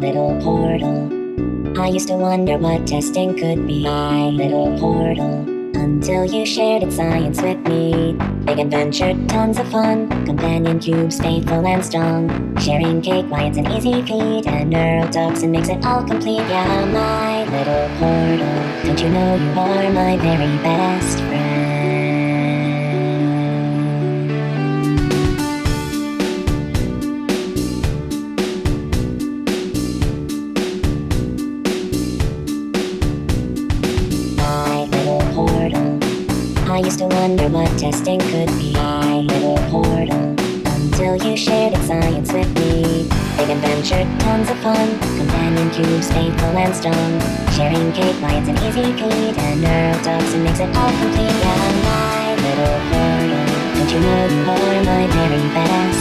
little portal. I used to wonder what testing could be. My little portal. Until you shared its science with me. Big adventure, tons of fun. Companion cubes, faithful and strong. Sharing cake, why it's an easy feat. And neurotoxin makes it all complete. Yeah, my little portal. Don't you know you are my very best friend? My little portal. I used to wonder what testing could be. My little portal. Until you shared its science with me. Big adventure, tons of fun. Companion cubes, faithful and strong. Sharing cake, why it's an easy feat. And neurotoxin makes it all complete. Yeah, my little portal. Don't you know you are my very best